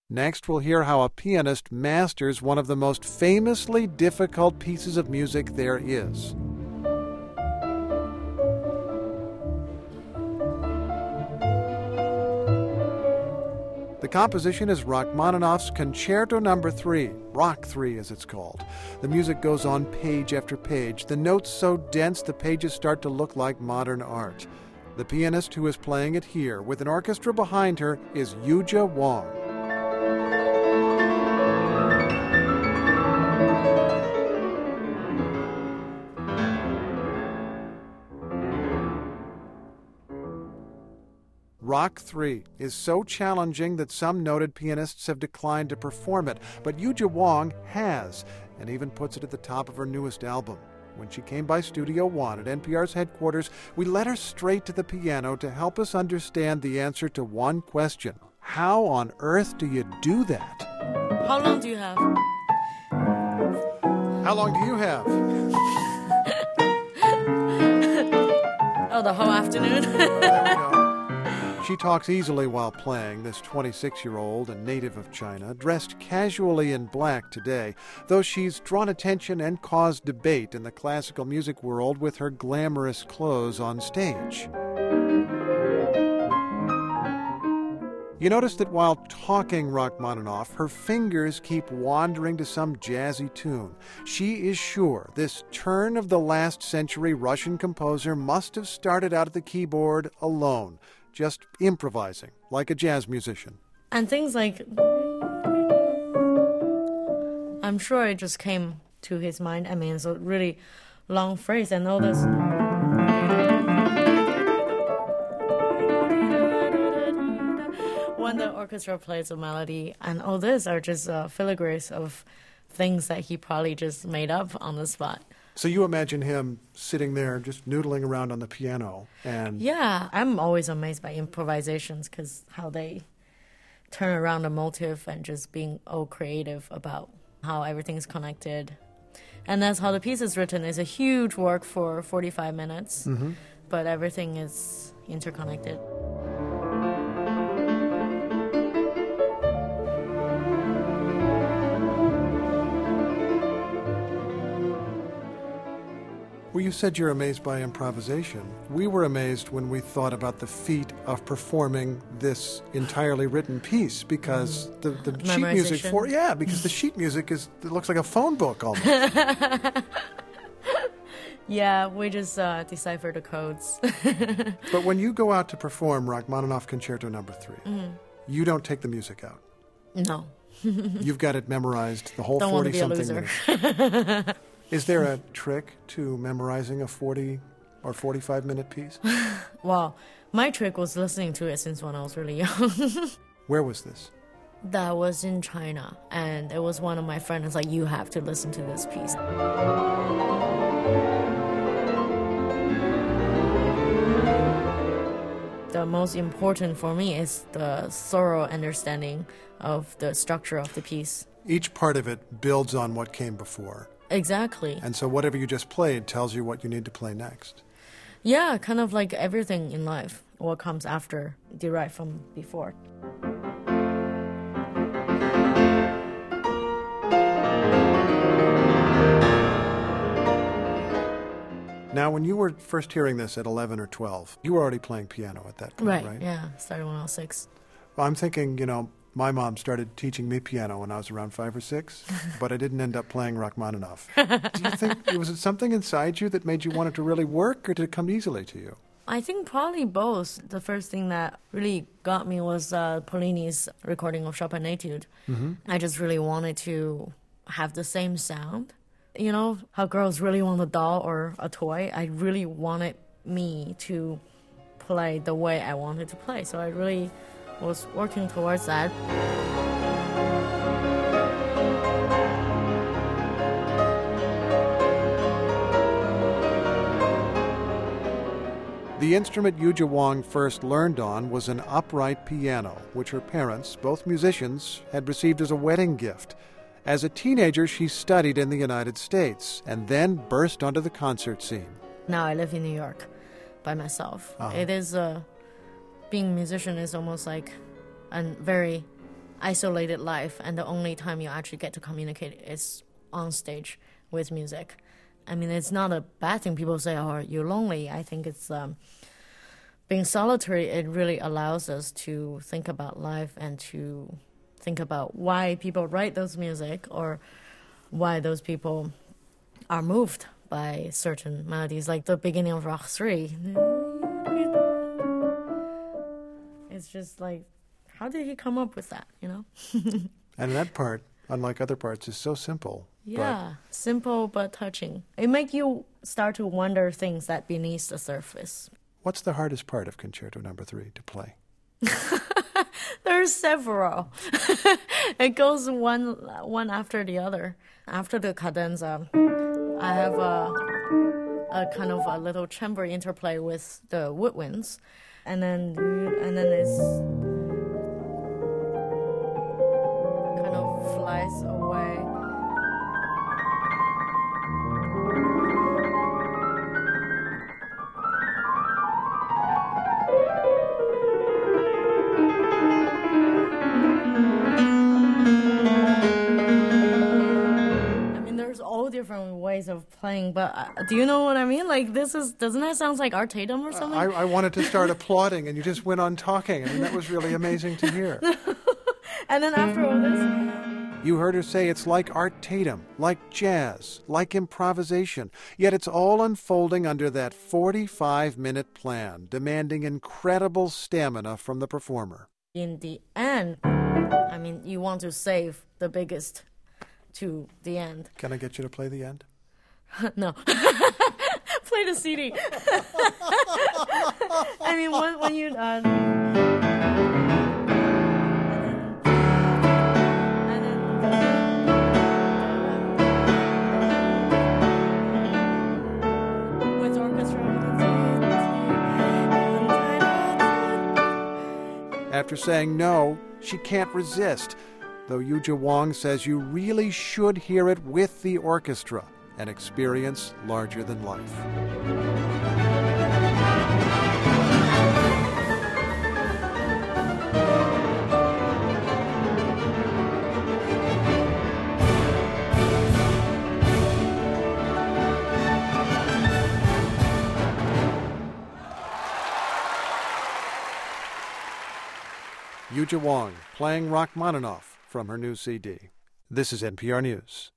Next, we'll hear how a pianist masters one of the most famously difficult pieces of music there is. The composition is Rachmaninoff's Concerto No. 3, Rock 3 as it's called. The music goes on page after page, the notes so dense the pages start to look like modern art. The pianist who is playing it here, with an orchestra behind her, is Yuzha Wang. Rock 3 is so challenging that some noted pianists have declined to perform it, but Yuzha Wang has, and even puts it at the top of her newest album. When she came by Studio One at NPR's headquarters, we led her straight to the piano to help us understand the answer to one question. How on earth do you do that? How long do you have? How long do you have? Oh, the whole afternoon? There we go. She talks easily while playing, this 26-year-old and native of China, dressed casually in black today, though she's drawn attention and caused debate in the classical music world with her glamorous clothes on stage. You notice that while talking Rachmaninoff, her fingers keep wandering to some jazzy tune. She is sure this turn of the last century Russian composer must have started out at the keyboard alone, just improvising, like a jazz musician. And things like, I'm sure it just came to his mind. I mean, it's a really long phrase and all this. When the orchestra plays a melody, and all this are just filigranes of things that he probably just made up on the spot. So you imagine him sitting there just noodling around on the piano and... Yeah, I'm always amazed by improvisations because how they turn around a motive and just being all creative about how everything's connected. And that's how the piece is written. It's a huge work for 45 minutes, but everything is interconnected. Well, you said you're amazed by improvisation. We were amazed when we thought about the feat of performing this entirely written piece because the sheet music for... Yeah, because the sheet music it looks like a phone book almost. Yeah, we just decipher the codes. But when you go out to perform Rachmaninoff Concerto No. 3, you don't take the music out. No. You've got it memorized, the whole Don't 40-something want to be a minutes. Is there a trick to memorizing a 40 or 45-minute piece? Well, my trick was listening to it since when I was really young. Where was this? That was in China, and it was one of my friends like, you have to listen to this piece. The most important for me is the thorough understanding of the structure of the piece. Each part of it builds on what came before. Exactly. And so whatever you just played tells you what you need to play next. Yeah, kind of like everything in life. What comes after derived from before. Now, when you were first hearing this at 11 or 12, you were already playing piano at that point, right? Yeah. Started when I was 6. Well, I'm thinking, my mom started teaching me piano when I was around 5 or 6, but I didn't end up playing Rachmaninoff. Do you think, was it something inside you that made you want it to really work, or did it come easily to you? I think probably both. The first thing that really got me was Paulini's recording of Chopin Etude. I just really wanted to have the same sound. You know, how girls really want a doll or a toy? I really wanted me to play the way I wanted to play. So I really was working towards that. The instrument Yuzha Wang first learned on was an upright piano, which her parents, both musicians, had received as a wedding gift. As a teenager, she studied in the United States and then burst onto the concert scene. Now I live in New York by myself. It is, being a musician is almost like a very isolated life, and the only time you actually get to communicate is on stage with music. I mean, it's not a bad thing. People say, oh, you're lonely. I think it's being solitary, it really allows us to think about life and to think about why people write those music or why those people are moved by certain melodies, like the beginning of Rock 3. It's just like, how did he come up with that, you know? And that part, unlike other parts, is so simple. Yeah, simple but touching. It makes you start to wonder things that beneath the surface. What's the hardest part of Concerto No. 3 to play? There's several. It goes one after the other. After the cadenza, I have a kind of a little chamber interplay with the woodwinds, and then it's kind of flies away. Different ways of playing, but do you know what I mean? Like, doesn't that sound like Art Tatum or something? I wanted to start applauding, and you just went on talking, and that was really amazing to hear. And then after all this, you heard her say it's like Art Tatum, like jazz, like improvisation, yet it's all unfolding under that 45-minute plan, demanding incredible stamina from the performer. In the end, I mean, you want to save the biggest to the end. Can I get you to play the end? No. Play the CD. I mean, when you with orchestra. After saying no, she can't resist. Though Yuja Wong says you really should hear it with the orchestra, an experience larger than life. Yuja Wong playing Rachmaninoff from her new CD. This is NPR News.